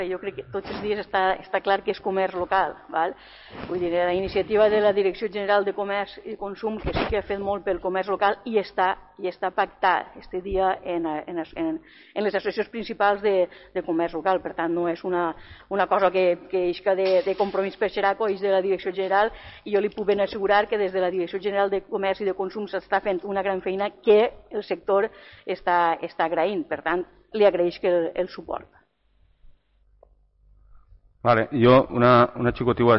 Jo crec que tots els dies està clar que és comerç local. Val? Vull dir, la iniciativa de la Direcció General de Comerç i Consum, que sí que ha fet molt pel comerç local, i està pactat este dia en les associacions principals de comerç local. Per tant, no és una cosa que isca de compromís per Xeraco, és de la Direcció General, i jo li puc ben assegurar que des de la Direcció General de Comerç i de Consum s'està fent una gran feina que el sector està agraint. Per tant, li agraeix el suport. Vale, jo una xicotiua